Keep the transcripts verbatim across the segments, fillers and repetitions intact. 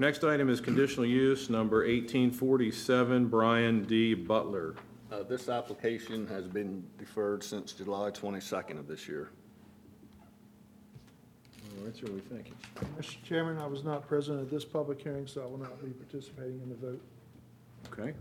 next item is conditional use number eighteen forty-seven, Brian D. Butler. Uh, This application has been deferred since July twenty-second of this year. All right, sir, what do you think? Mister Chairman, I was not present at this public hearing, so I will not be participating in the vote. Okay.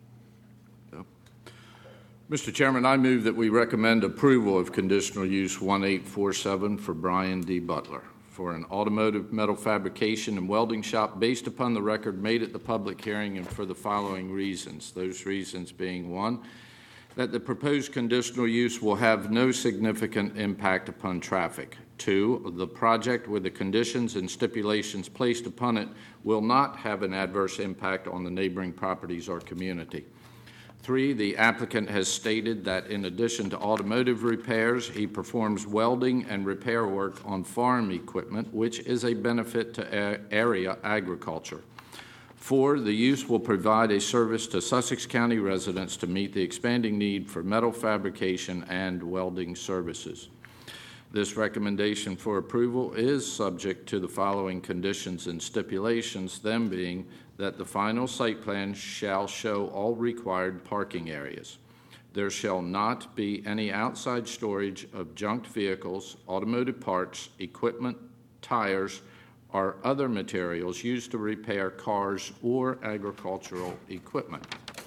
Mister Chairman, I move that we recommend approval of conditional use one eight four seven for Brian D. Butler for an automotive metal fabrication and welding shop based upon the record made at the public hearing and for the following reasons. Those reasons being, one, that the proposed conditional use will have no significant impact upon traffic. Two, the project with the conditions and stipulations placed upon it will not have an adverse impact on the neighboring properties or community. Three, the applicant has stated that in addition to automotive repairs, he performs welding and repair work on farm equipment, which is a benefit to area agriculture. Four, the use will provide a service to Sussex County residents to meet the expanding need for metal fabrication and welding services. This recommendation for approval is subject to the following conditions and stipulations, them being that the final site plan shall show all required parking areas. There shall not be any outside storage of junked vehicles, automotive parts, equipment, tires, or other materials used to repair cars or agricultural equipment.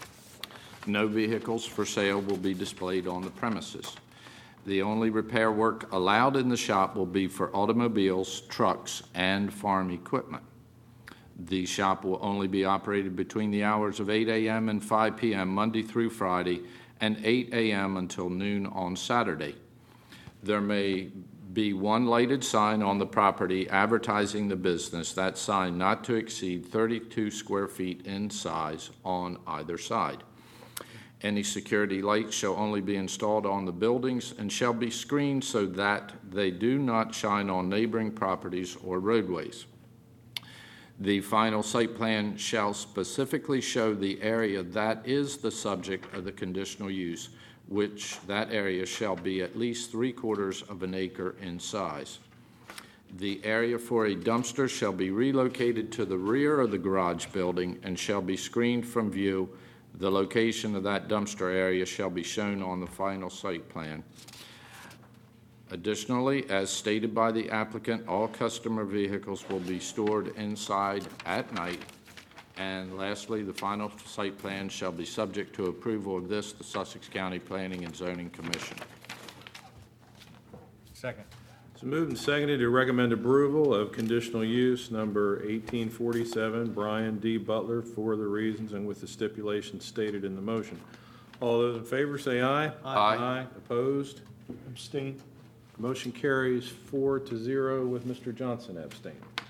No vehicles for sale will be displayed on the premises. The only repair work allowed in the shop will be for automobiles, trucks, and farm equipment. The shop will only be operated between the hours of eight a.m. and five p.m. Monday through Friday and eight a.m. until noon on Saturday. There may be one lighted sign on the property advertising the business, that sign not to exceed thirty-two square feet in size on either side. Any security lights shall only be installed on the buildings and shall be screened so that they do not shine on neighboring properties or roadways. The final site plan shall specifically show the area that is the subject of the conditional use, which that area shall be at least three quarters of an acre in size. The area for a dumpster shall be relocated to the rear of the garage building and shall be screened from view. The location of that dumpster area shall be shown on the final site plan. Additionally, as stated by the applicant, all customer vehicles will be stored inside at night. And lastly, the final site plan shall be subject to approval of this, the Sussex County Planning and Zoning Commission. Second. So moved and seconded to recommend approval of conditional use number eighteen forty-seven, Brian D. Butler, for the reasons and with the stipulations stated in the motion. All those in favor say aye. Aye. Aye. Opposed? Abstain. Motion carries four to zero with Mister Johnson abstaining.